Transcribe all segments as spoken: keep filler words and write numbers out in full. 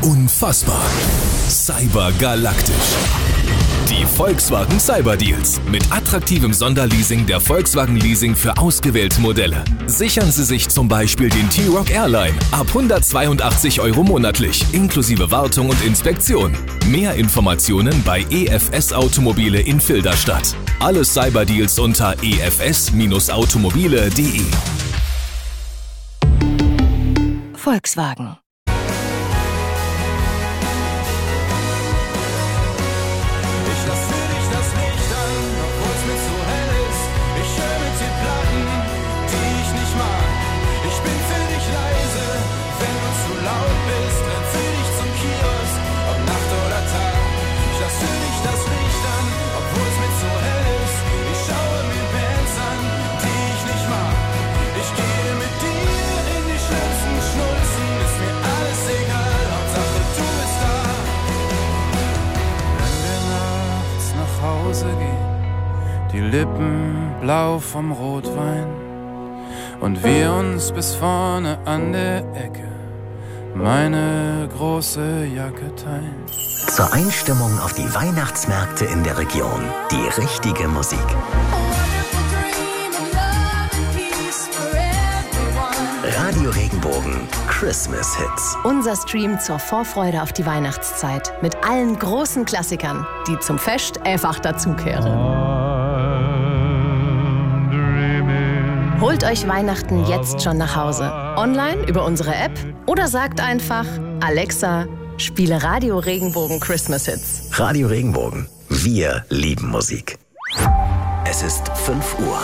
Unfassbar. Cybergalaktisch. Die Volkswagen Cyber Deals. Mit attraktivem Sonderleasing der Volkswagen Leasing für ausgewählte Modelle. Sichern Sie sich zum Beispiel den T-Roc Airline ab hundertzweiundachtzig Euro monatlich, inklusive Wartung und Inspektion. Mehr Informationen bei E F S Automobile in Filderstadt. Alle Cyber Deals unter e f s automobile punkt de. Volkswagen. Die Lippen blau vom Rotwein und wir uns bis vorne an der Ecke meine große Jacke teilen. Zur Einstimmung auf die Weihnachtsmärkte in der Region die richtige Musik. Radio Regenbogen Christmas Hits. Unser Stream zur Vorfreude auf die Weihnachtszeit mit allen großen Klassikern, die zum Fest einfach dazukehren. Holt euch Weihnachten jetzt schon nach Hause. Online über unsere App oder sagt einfach: Alexa, spiele Radio Regenbogen Christmas Hits. Radio Regenbogen. Wir lieben Musik. Es ist fünf Uhr.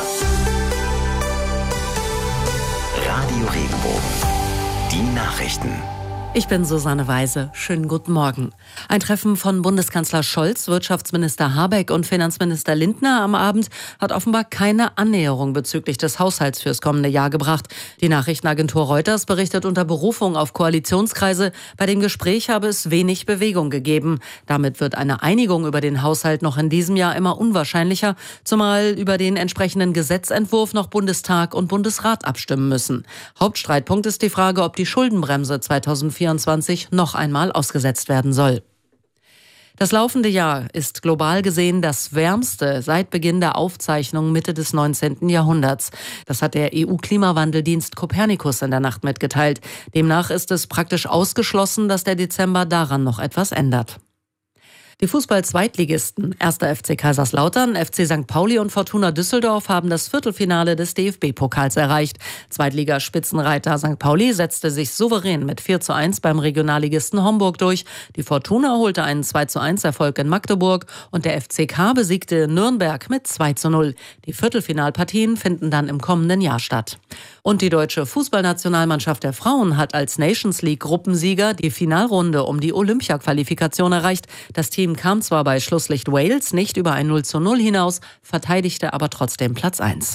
Radio Regenbogen. Die Nachrichten. Ich bin Susanne Weise. Schönen guten Morgen. Ein Treffen von Bundeskanzler Scholz, Wirtschaftsminister Habeck und Finanzminister Lindner am Abend hat offenbar keine Annäherung bezüglich des Haushalts fürs kommende Jahr gebracht. Die Nachrichtenagentur Reuters berichtet unter Berufung auf Koalitionskreise, bei dem Gespräch habe es wenig Bewegung gegeben. Damit wird eine Einigung über den Haushalt noch in diesem Jahr immer unwahrscheinlicher, zumal über den entsprechenden Gesetzentwurf noch Bundestag und Bundesrat abstimmen müssen. Hauptstreitpunkt ist die Frage, ob die Schuldenbremse zweitausendvierundzwanzig noch einmal ausgesetzt werden soll. Das laufende Jahr ist global gesehen das wärmste seit Beginn der Aufzeichnung Mitte des neunzehnten Jahrhunderts. Das hat der E U-Klimawandeldienst Copernicus in der Nacht mitgeteilt. Demnach ist es praktisch ausgeschlossen, dass der Dezember daran noch etwas ändert. Die Fußball-Zweitligisten erster F C Kaiserslautern, F C Sankt Pauli und Fortuna Düsseldorf haben das Viertelfinale des D F B-Pokals erreicht. Zweitligaspitzenreiter Sankt Pauli setzte sich souverän mit vier zu eins beim Regionalligisten Homburg durch. Die Fortuna holte einen zwei zu eins Erfolg in Magdeburg und der F C K besiegte Nürnberg mit zwei zu null. Die Viertelfinalpartien finden dann im kommenden Jahr statt. Und die deutsche Fußballnationalmannschaft der Frauen hat als Nations League-Gruppensieger die Finalrunde um die Olympia-Qualifikation erreicht. Das Team kam zwar bei Schlusslicht Wales nicht über ein null zu null hinaus, verteidigte aber trotzdem Platz eins.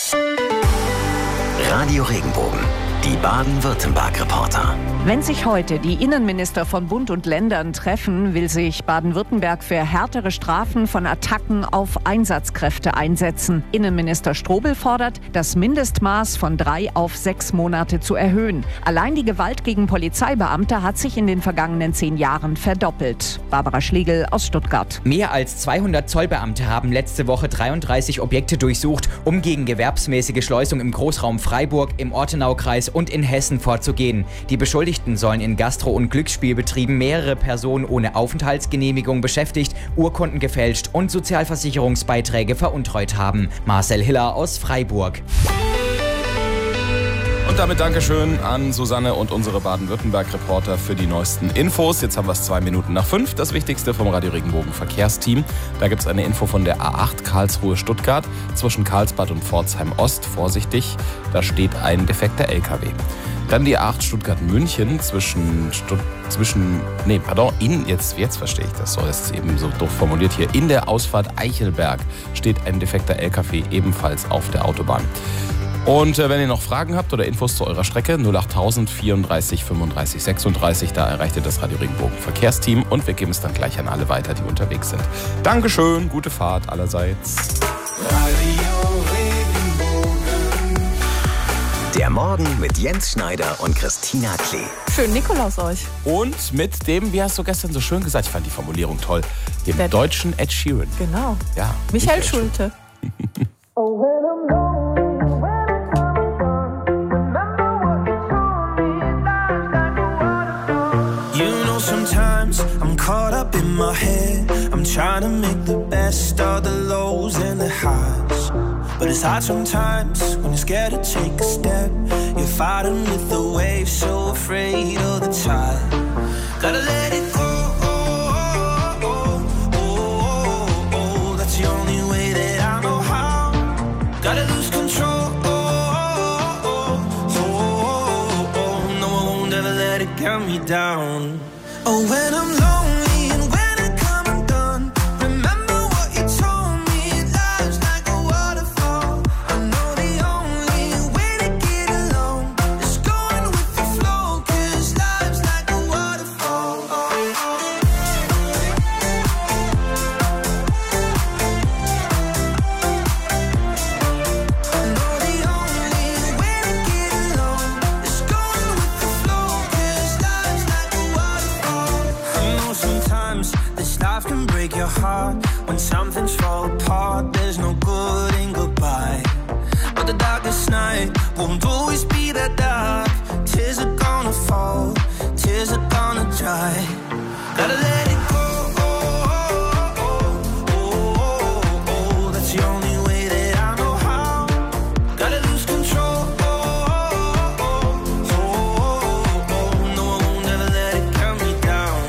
Radio Regenbogen. Die Baden-Württemberg-Reporter. Wenn sich heute die Innenminister von Bund und Ländern treffen, will sich Baden-Württemberg für härtere Strafen von Attacken auf Einsatzkräfte einsetzen. Innenminister Strobel fordert, das Mindestmaß von drei auf sechs Monate zu erhöhen. Allein die Gewalt gegen Polizeibeamte hat sich in den vergangenen zehn Jahren verdoppelt. Barbara Schlegel aus Stuttgart. Mehr als zweihundert Zollbeamte haben letzte Woche dreiunddreißig Objekte durchsucht, um gegen gewerbsmäßige Schleusung im Großraum Freiburg, im Ortenaukreis und in Hessen vorzugehen. Die Beschuldigten sollen in Gastro- und Glücksspielbetrieben mehrere Personen ohne Aufenthaltsgenehmigung beschäftigt, Urkunden gefälscht und Sozialversicherungsbeiträge veruntreut haben. Marcel Hiller aus Freiburg. Und damit Dankeschön an Susanne und unsere Baden-Württemberg-Reporter für die neuesten Infos. Jetzt haben wir es zwei Minuten nach fünf. Das Wichtigste vom Radio Regenbogen Verkehrsteam. Da gibt es eine Info von der A acht Karlsruhe-Stuttgart zwischen Karlsbad und Pforzheim-Ost. Vorsichtig, da steht ein defekter L K W. Dann die A acht Stuttgart-München zwischen, Stutt zwischen, nee, pardon, in, jetzt, jetzt verstehe ich das, so ist es eben so doof formuliert hier. In der Ausfahrt Eichelberg steht ein defekter L K W ebenfalls auf der Autobahn. Und äh, wenn ihr noch Fragen habt oder Infos zu eurer Strecke, null achttausend vierunddreißig fünfunddreißig sechsunddreißig, da erreicht ihr das Radio Regenbogen Verkehrsteam und wir geben es dann gleich an alle weiter, die unterwegs sind. Dankeschön, gute Fahrt allerseits. Radio Regenbogen. Der Morgen mit Jens Schneider und Christina Klee. Schönen Nikolaus euch. Und mit dem, wie hast du gestern so schön gesagt, ich fand die Formulierung toll, dem Der deutschen Ed Sheeran. Genau. Ja, Michael, Michael Schulte. Sometimes I'm caught up in my head. I'm trying to make the best of the lows and the highs. But it's hard sometimes when you're scared to take a step. You're fighting with the waves, so afraid of the tide. Gotta let it go. Oh, oh, oh, oh, that's the only way that I know how. Gotta lose control. Oh, oh, oh, oh, no, I won't ever let it get me down. Oh, when I'm lonely and when I come undone, remember what you told me, life's like a waterfall. I know the only way to get along is going with the flow, 'cause life's like a waterfall. Oh, oh. I know the only way to get along is going with the flow, 'cause life's like a waterfall. Sometimes this life can break your heart. When something's fall apart, there's no good in goodbye. But the darkest night won't always be that dark. Tears are gonna fall, tears are gonna dry. Gotta let it go. Oh, oh, oh, oh, oh, that's the only way that I know how. Gotta lose control. Oh, oh, oh, oh, no, I won't ever let it count me down.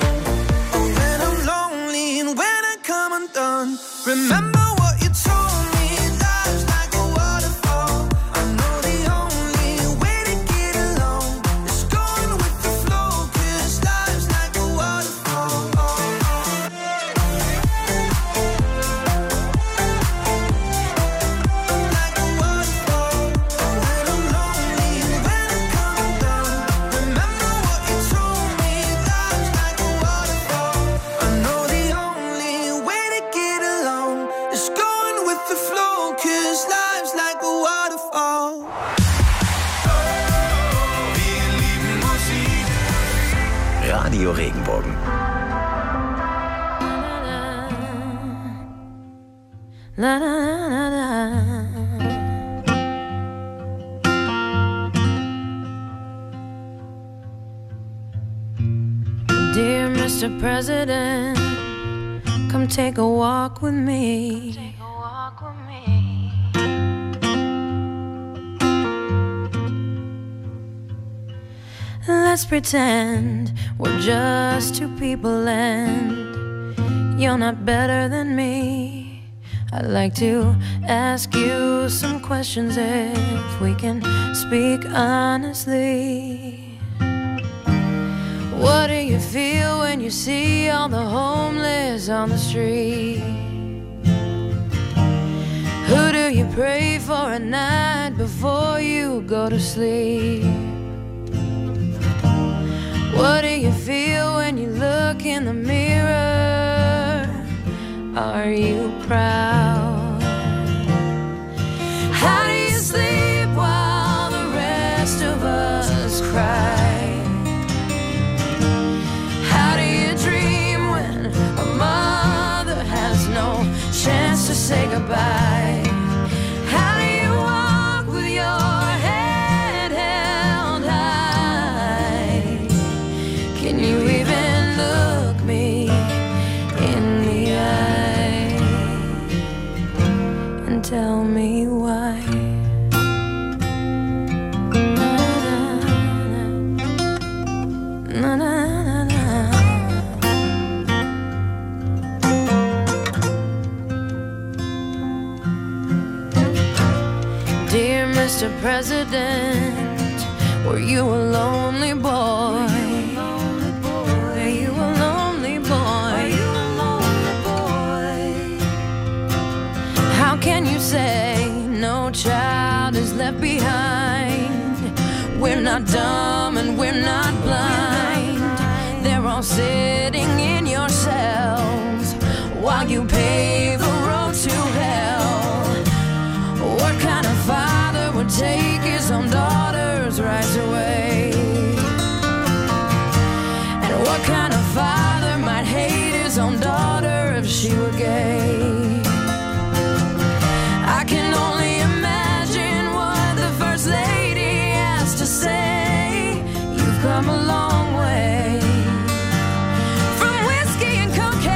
Remember what you told me, life's like a waterfall. I know the only way to get along is going with the flow, 'cause life's like a waterfall. Like a waterfall. When I'm lonely and when I come undone, remember what you told me, life's like a waterfall. I know the only way to get along is going with the flow, 'cause life's like a waterfall. Wir lieben Musik. Radio Regenbogen. La, la, la, la. Dear Mister President, come take a walk with me. Take a walk with me. Let's pretend we're just two people and you're not better than me. I'd like to ask you some questions if we can speak honestly. What do you feel when you see all the homeless on the street? Who do you pray for at night before you go to sleep? What do you feel when you look in the mirror? Are you proud? How do you sleep while the rest of us cry? How do you dream when a mother has no chance to say goodbye? How do you walk with your head held high? Can you even look me in the eye and tell me why? Na, na, na, na. Dear Mister President, were you a lonely boy? Were you a lonely boy? How can you say no child is left behind? We're not dumb and we're not blind. They're all sitting in your cells while you pave a road to hell. What kind of father would take his own daughter kind of father might hate his own daughter if she were gay. I can only imagine what the first lady has to say. You've come a long way from whiskey and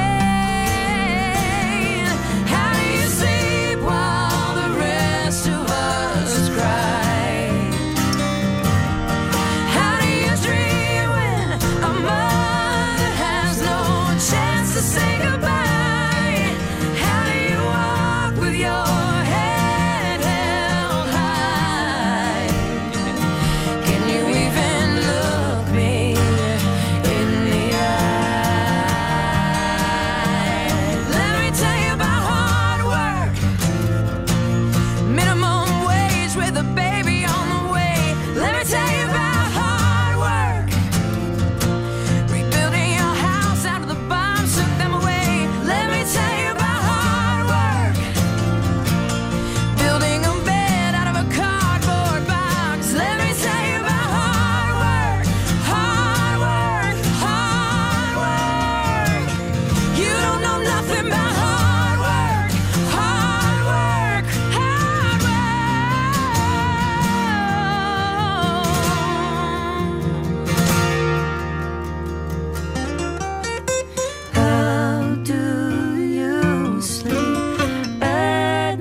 cocaine. How do you sleep while the rest of us cry? How do you dream when a mother has no chance to say goodbye? How do you walk with your head held high? Can you even look me in the eye? Let me tell you about hard work, minimum wage with a baby on the way. Let me tell you about hard work, rebuilding your house out of the bombs, took them away. Let me tell you about hard work, building a bed out of a cardboard box. Let me tell you about hard work, hard work, hard work. You don't know nothing about hard work, hard work, hard work. How do you sleep at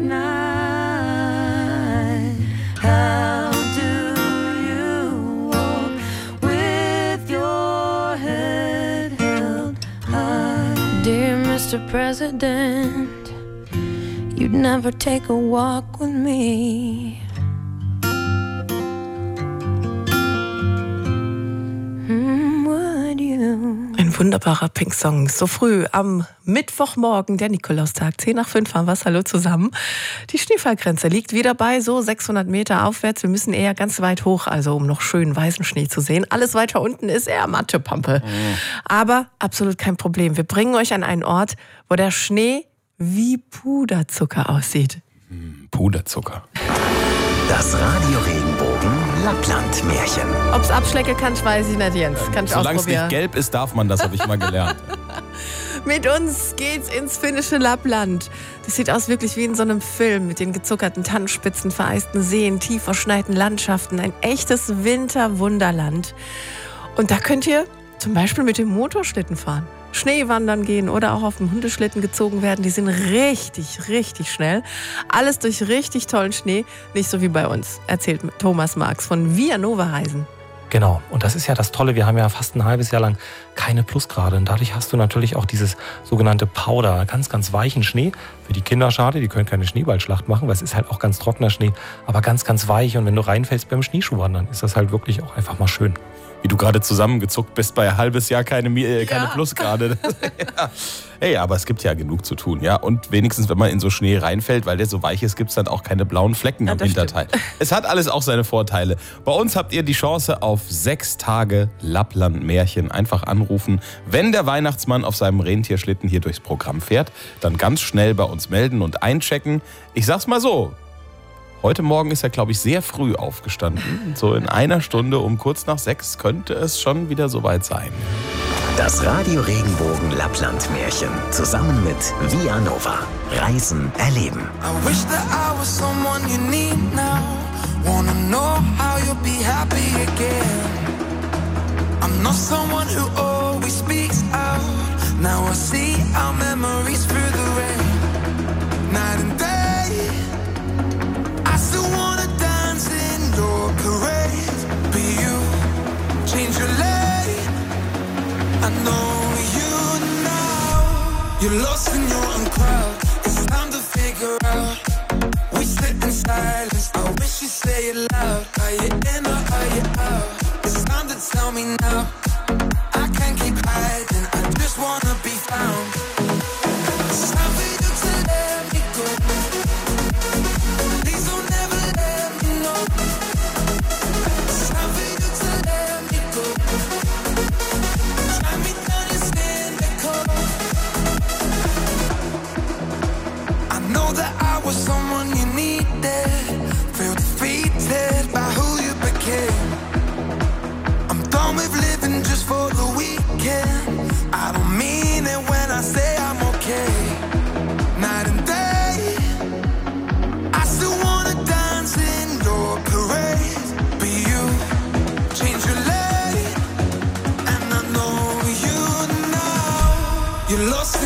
night? How do you walk with your head held high? Dear Mister President, you'd never take a walk with me. Hmm, would you? Ein wunderbarer Pink-Song. So früh am Mittwochmorgen, der Nikolaustag. zehn nach fünf haben wir es. Hallo zusammen. Die Schneefallgrenze liegt wieder bei so sechshundert Meter aufwärts. Wir müssen eher ganz weit hoch, also um noch schönen weißen Schnee zu sehen. Alles weiter unten ist eher Mattepampe. Mhm. Aber absolut kein Problem. Wir bringen euch an einen Ort, wo der Schnee wie Puderzucker aussieht. Puderzucker. Das Radio Regenbogen Lappland-Märchen. Ob's Abschlecke kann, weiß ich nicht, Jens. Kann ich Solange es ausprobieren. nicht gelb ist, darf man das, habe ich mal gelernt. Mit uns geht's ins finnische Lappland. Das sieht aus wirklich wie in so einem Film mit den gezuckerten Tannenspitzen, vereisten Seen, tief verschneiten Landschaften. Ein echtes Winterwunderland. Und da könnt ihr zum Beispiel mit dem Motorschlitten fahren, Schneewandern gehen oder auch auf dem Hundeschlitten gezogen werden. Die sind richtig, richtig schnell. Alles durch richtig tollen Schnee. Nicht so wie bei uns, erzählt Thomas Marx von Via Nova Reisen. Genau, und das ist ja das Tolle, wir haben ja fast ein halbes Jahr lang keine Plusgrade und dadurch hast du natürlich auch dieses sogenannte Powder, ganz, ganz weichen Schnee. Für die Kinder schade, die können keine Schneeballschlacht machen, weil es ist halt auch ganz trockener Schnee, aber ganz, ganz weich und wenn du reinfällst beim Schneeschuhwandern, ist das halt wirklich auch einfach mal schön. Wie du gerade zusammengezuckt bist bei ein halbes Jahr keine, äh, keine Ja. Plusgrade. Ja. Hey, aber es gibt ja genug zu tun, ja. Und wenigstens, wenn man in so Schnee reinfällt, weil der so weich ist, gibt es dann auch keine blauen Flecken Ja, am das Hinterteil. Es hat alles auch seine Vorteile. Bei uns habt ihr die Chance auf sechs Tage Lappland-Märchen. Einfach anrufen. Wenn der Weihnachtsmann auf seinem Rentierschlitten hier durchs Programm fährt, dann ganz schnell bei uns melden und einchecken. Ich sag's mal so. Heute Morgen ist er, glaube ich, sehr früh aufgestanden. So in einer Stunde um kurz nach sechs könnte es schon wieder soweit sein. Das Radio Regenbogen Lappland-Märchen. Zusammen mit Via Nova. Reisen erleben. I wish that I was someone you need now. Wanna know how you'll be happy again. I'm not someone who always speaks out. Now I see our memories through the rain. Night and day. I still wanna dance in your parade. Be you, change your lane. I know you now. You're lost in your own crowd. It's time to figure out. We sit in silence. I wish you'd say it loud. Are you in or are you out? It's time to tell me now. I can't keep hiding. I just wanna be found. It's time for you to let me go. Please don't ever let me know. It's time for you to let me go. Try me down and stand the cold. You're lost